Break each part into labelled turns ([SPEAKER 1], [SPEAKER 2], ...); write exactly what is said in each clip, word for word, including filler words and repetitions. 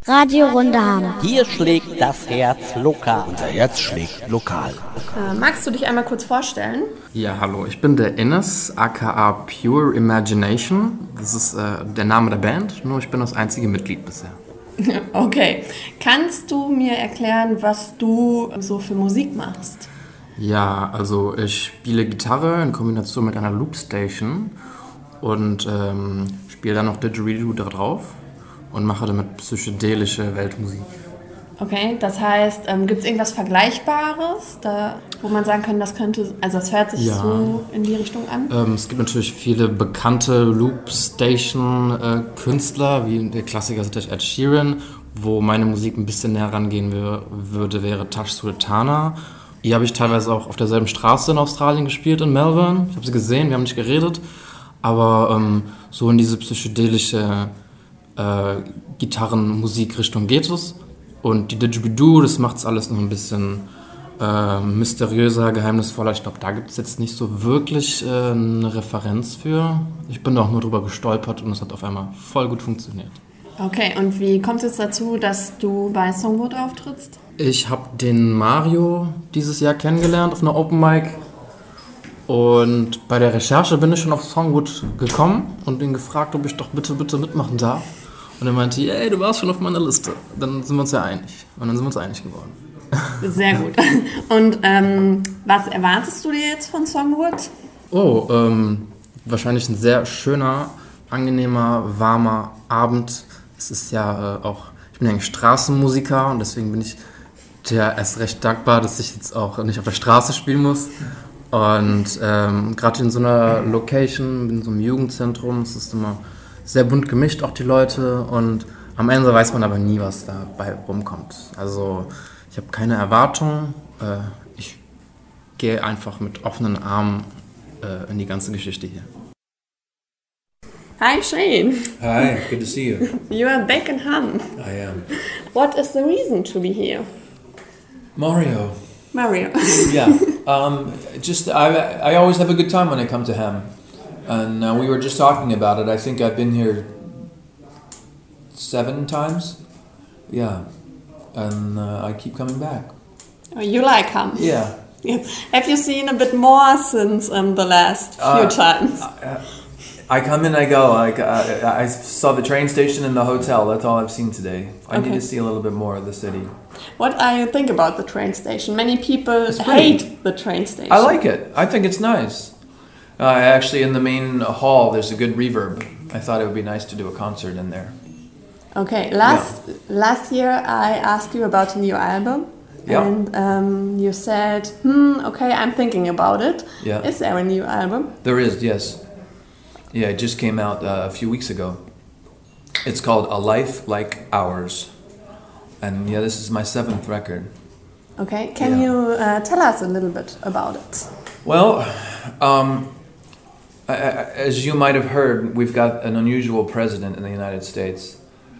[SPEAKER 1] Radio Rundaham.
[SPEAKER 2] Hier schlägt das Herz lokal.
[SPEAKER 3] Unser Herz schlägt lokal.
[SPEAKER 4] Äh, magst du dich einmal kurz vorstellen?
[SPEAKER 5] Ja, hallo, ich bin der Enes, aka Pure Imagination. Das ist äh, der Name der Band, nur ich bin das einzige Mitglied bisher.
[SPEAKER 4] Okay. Kannst du mir erklären, was du so für Musik machst?
[SPEAKER 5] Ja, also ich spiele Gitarre in Kombination mit einer Loopstation und ähm, spiele dann noch Didgeridoo da drauf und mache damit psychedelische Weltmusik.
[SPEAKER 4] Okay, das heißt, ähm, gibt es irgendwas Vergleichbares, da, wo man sagen kann, das könnte, also das hört sich
[SPEAKER 5] Ja.
[SPEAKER 4] so in die Richtung an?
[SPEAKER 5] Ähm, es gibt natürlich viele bekannte Loopstation-Künstler, wie der Klassiker ist natürlich Ed Sheeran, wo meine Musik ein bisschen näher rangehen wür- würde, wäre Tash Sultana. Die habe ich teilweise auch auf derselben Straße in Australien gespielt, in Melbourne. Ich habe sie gesehen, wir haben nicht geredet, aber ähm, so in diese psychedelische äh, Gitarrenmusikrichtung geht es. Und die Didgeridoo, das macht es alles noch ein bisschen äh, mysteriöser, geheimnisvoller. Ich glaube, da gibt es jetzt nicht so wirklich äh, eine Referenz für. Ich bin da auch nur drüber gestolpert und es hat auf einmal voll gut funktioniert.
[SPEAKER 4] Okay, und wie kommt es dazu, dass du bei Songwood auftrittst?
[SPEAKER 5] Ich habe den Mario dieses Jahr kennengelernt auf einer Open Mic. Und bei der Recherche bin ich schon auf Songwood gekommen und ihn gefragt, ob ich doch bitte, bitte mitmachen darf. Und er meinte, ey, du warst schon auf meiner Liste. Dann sind wir uns ja einig. Und dann sind wir uns einig geworden.
[SPEAKER 4] Sehr gut. Und ähm, was erwartest du dir jetzt von Songwood?
[SPEAKER 5] Oh, ähm, wahrscheinlich ein sehr schöner, angenehmer, warmer Abend. Es ist ja äh, auch, ich bin ja eigentlich Straßenmusiker und deswegen bin ich dir erst recht dankbar, dass ich jetzt auch nicht auf der Straße spielen muss. Und ähm, gerade in so einer Location, in so einem Jugendzentrum, es ist immer sehr bunt gemischt, auch die Leute. Und am Ende weiß man aber nie, was dabei rumkommt. Also ich habe keine Erwartungen. Äh, ich gehe einfach mit offenen Armen äh, in die ganze Geschichte hier.
[SPEAKER 4] Hi Shane,
[SPEAKER 6] Hi, good to see you.
[SPEAKER 4] you are back in Hamm.
[SPEAKER 6] I am.
[SPEAKER 4] What is the reason to be here?
[SPEAKER 6] Mario.
[SPEAKER 4] Mario.
[SPEAKER 6] Yeah. Um, just I I always have a good time when I come to Ham, and uh, we were just talking about it. I think I've been here seven times. Yeah, and uh, I keep coming back.
[SPEAKER 4] Oh, you like Hamm?
[SPEAKER 6] Yeah.
[SPEAKER 4] Yeah. Have you seen a bit more since um, the last few
[SPEAKER 6] Uh,
[SPEAKER 4] times?
[SPEAKER 6] I, I come in, I go. Like I, I saw the train station and the hotel. That's all I've seen today. I
[SPEAKER 4] Okay.
[SPEAKER 6] need to see a little bit more of the city.
[SPEAKER 4] What do you think about the train station? Many people
[SPEAKER 6] It's pretty.
[SPEAKER 4] hate the train station.
[SPEAKER 6] I like it. I think it's nice. Uh, actually, in the main hall, there's a good reverb. I thought it would be nice to do a concert in there.
[SPEAKER 4] Okay, last last year I asked you about a new album,
[SPEAKER 6] Yeah.
[SPEAKER 4] and um, you said, "Hmm, okay, I'm thinking about it."
[SPEAKER 6] Yeah.
[SPEAKER 4] Is there a new album?
[SPEAKER 6] There is, yes. Yeah, it just came out uh, a few weeks ago. It's called A Life Like Ours. And yeah, this is my seventh record.
[SPEAKER 4] Okay, can
[SPEAKER 6] Yeah.
[SPEAKER 4] you uh, tell us a little bit about it?
[SPEAKER 6] Well, um, I, I, as you might have heard, we've got an unusual president in the United States.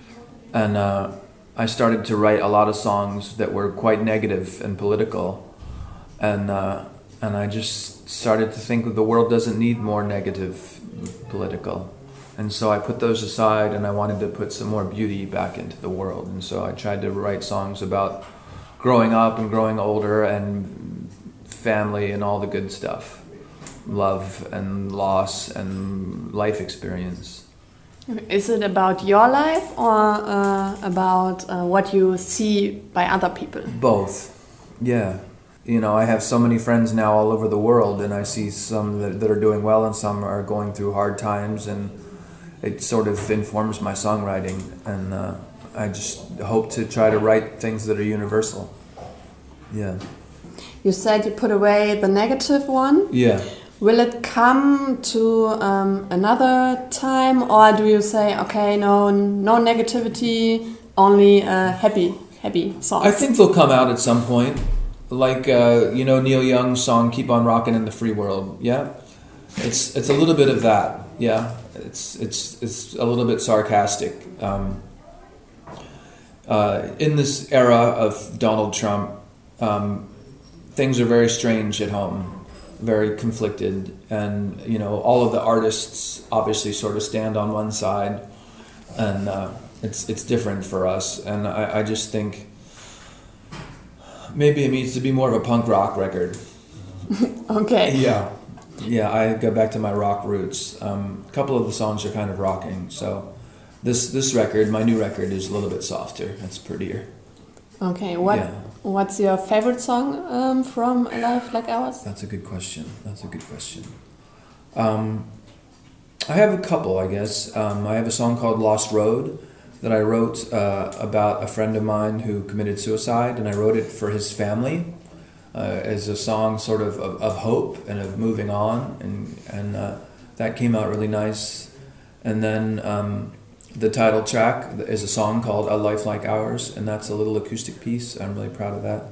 [SPEAKER 6] And uh, I started to write a lot of songs that were quite negative and political. And, uh, and I just started to think that the world doesn't need more negative political. And so I put those aside and I wanted to put some more beauty back into the world. And so I tried to write songs about growing up and growing older and family and all the good stuff. Love and loss and life experience.
[SPEAKER 4] Is it about your life or uh, about uh, what you see by other people?
[SPEAKER 6] Both. Yeah. You know, I have so many friends now all over the world, and I see some that, that are doing well and some are going through hard times, and it sort of informs my songwriting. And uh, I just hope to try to write things that are universal. Yeah.
[SPEAKER 4] You said you put away the negative one.
[SPEAKER 6] Yeah.
[SPEAKER 4] Will it come to um, another time, or do you say, okay, no, no negativity, only uh, happy, happy songs?
[SPEAKER 6] I think they'll come out at some point. Like, uh, you know, Neil Young's song "Keep on Rockin' in the Free World." Yeah, it's it's a little bit of that. Yeah, it's it's it's a little bit sarcastic. Um, uh, in this era of Donald Trump, um, things are very strange at home, very conflicted, and you know, all of the artists obviously sort of stand on one side, and uh, it's it's different for us, and I, I just think maybe it needs to be more of a punk rock record.
[SPEAKER 4] Okay.
[SPEAKER 6] Yeah, yeah. I go back to my rock roots. Um, a couple of the songs are kind of rocking, so this this record, my new record, is a little bit softer. It's prettier.
[SPEAKER 4] Okay. What
[SPEAKER 6] Yeah.
[SPEAKER 4] What's your favorite song um, from A Life Like Ours?
[SPEAKER 6] That's a good question. That's a good question. Um, I have a couple, I guess. Um, I have a song called Lost Road that I wrote uh, about a friend of mine who committed suicide, and I wrote it for his family uh, as a song sort of, of of hope and of moving on, and, and uh, that came out really nice. And then um, the title track is a song called A Life Like Ours, and that's a little acoustic piece. I'm really proud of that.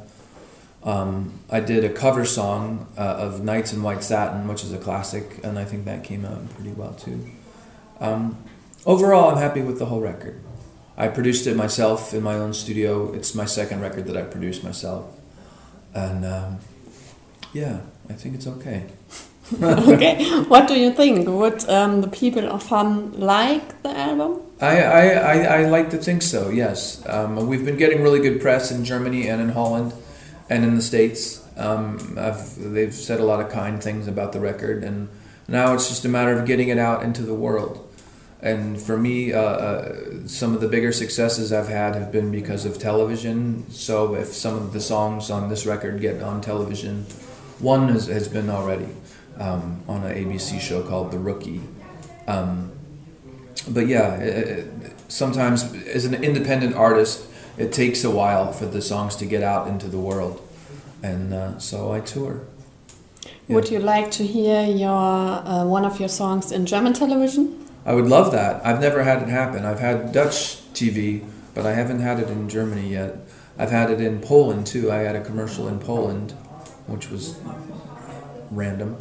[SPEAKER 6] Um, I did a cover song uh, of Nights in White Satin, which is a classic, and I think that came out pretty well too. Um, overall, I'm happy with the whole record. I produced it myself in my own studio. It's my second record that I produced myself. And um, yeah, I think it's okay.
[SPEAKER 4] Okay. What do you think? Would um, the people of Hamm like the album?
[SPEAKER 6] I, I, I, I like to think so, yes. Um, we've been getting really good press in Germany and in Holland and in the States. Um, I've, they've said a lot of kind things about the record, and now it's just a matter of getting it out into the world. And for me, uh, uh, some of the bigger successes I've had have been because of television. So if some of the songs on this record get on television, one has, has been already um, on an A B C show called The Rookie. Um, but yeah, it, it, sometimes as an independent artist, it takes a while for the songs to get out into the world. And uh, so I tour. Yeah.
[SPEAKER 4] Would you like to hear your uh, one of your songs in German television?
[SPEAKER 6] I would love that. I've never had it happen. I've had Dutch T V, but I haven't had it in Germany yet. I've had it in Poland too. I had a commercial in Poland, which was random.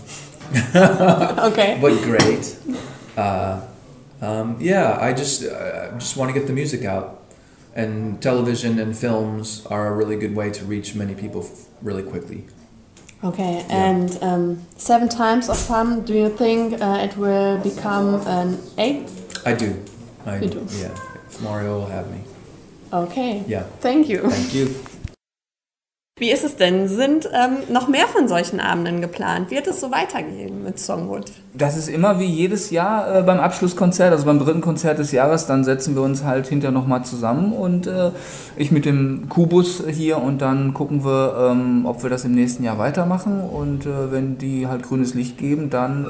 [SPEAKER 4] Okay.
[SPEAKER 6] But great. Uh, um, yeah, I just uh, just want to get the music out. And television and films are a really good way to reach many people f- really quickly.
[SPEAKER 4] Okay,
[SPEAKER 6] Yeah.
[SPEAKER 4] and um, seven times of Hamm, do you think uh, it will become an eighth?
[SPEAKER 6] I do. I
[SPEAKER 4] You do?
[SPEAKER 6] Yeah. If Mario will have me.
[SPEAKER 4] Okay.
[SPEAKER 6] Yeah.
[SPEAKER 4] Thank you.
[SPEAKER 6] Thank you.
[SPEAKER 4] Wie ist es denn? Sind ähm, noch mehr von solchen Abenden geplant? Wird es so weitergehen mit Songwood?
[SPEAKER 1] Das ist immer wie jedes Jahr äh, beim Abschlusskonzert, also beim dritten Konzert des Jahres, dann setzen wir uns halt hinterher nochmal zusammen und äh, ich mit dem Kubus hier und dann gucken wir, ähm, ob wir das im nächsten Jahr weitermachen und äh, wenn die halt grünes Licht geben, dann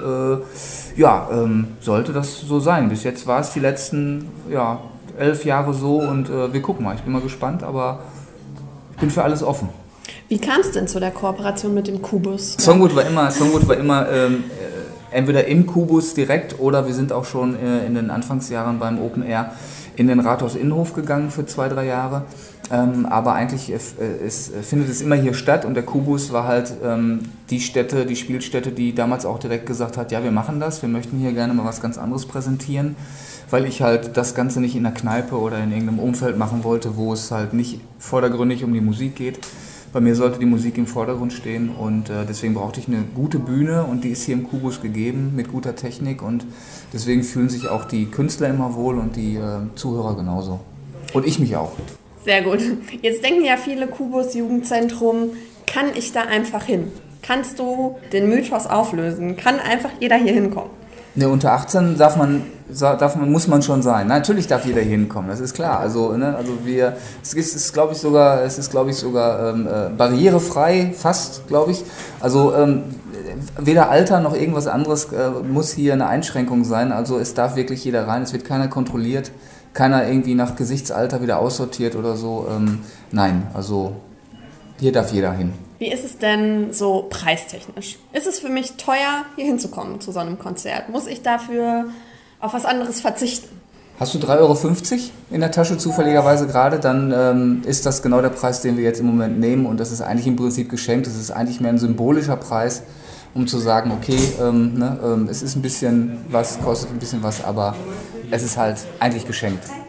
[SPEAKER 1] äh, ja, ähm, sollte das so sein. Bis jetzt war es die letzten ja, elf Jahre so und äh, wir gucken mal. Ich bin mal gespannt, aber ich bin für alles offen.
[SPEAKER 4] Wie kam es denn zu der Kooperation mit dem Kubus?
[SPEAKER 1] Songwood war immer, Songwood war immer ähm, äh, entweder im Kubus direkt oder wir sind auch schon äh, in den Anfangsjahren beim Open Air in den Rathaus Innenhof gegangen für zwei, drei Jahre. Ähm, aber eigentlich äh, es, äh, findet es immer hier statt und der Kubus war halt ähm, die Stätte, die Spielstätte, die damals auch direkt gesagt hat, ja, wir machen das, wir möchten hier gerne mal was ganz anderes präsentieren, weil ich halt das Ganze nicht in der Kneipe oder in irgendeinem Umfeld machen wollte, wo es halt nicht vordergründig um die Musik geht. Bei mir sollte die Musik im Vordergrund stehen und äh, deswegen brauchte ich eine gute Bühne und die ist hier im Kubus gegeben mit guter Technik und deswegen fühlen sich auch die Künstler immer wohl und die äh, Zuhörer genauso. Und ich mich auch.
[SPEAKER 4] Sehr gut. Jetzt denken ja viele, Kubus Jugendzentrum, kann ich da einfach hin? Kannst du den Mythos auflösen? Kann einfach jeder hier hinkommen?
[SPEAKER 1] Ne, unter achtzehn darf man, darf man, muss man schon sein. Natürlich darf jeder hier hinkommen, das ist klar. Also, ne, also wir, es ist, ist glaube ich sogar, es ist, glaube ich sogar ähm, äh, barrierefrei, fast, glaube ich. Also ähm, weder Alter noch irgendwas anderes äh, muss hier eine Einschränkung sein. Also es darf wirklich jeder rein. Es wird keiner kontrolliert, keiner irgendwie nach Gesichtsalter wieder aussortiert oder so. Ähm, nein, also hier darf jeder hin.
[SPEAKER 4] Wie ist es denn so preistechnisch? Ist es für mich teuer, hier hinzukommen zu so einem Konzert? Muss ich dafür auf was anderes verzichten?
[SPEAKER 1] Hast du drei Euro fünfzig in der Tasche zufälligerweise gerade, dann ähm, ist das genau der Preis, den wir jetzt im Moment nehmen und das ist eigentlich im Prinzip geschenkt. Das ist eigentlich mehr ein symbolischer Preis, um zu sagen, okay, ähm, ne, ähm, es ist ein bisschen was, kostet ein bisschen was, aber es ist halt eigentlich geschenkt.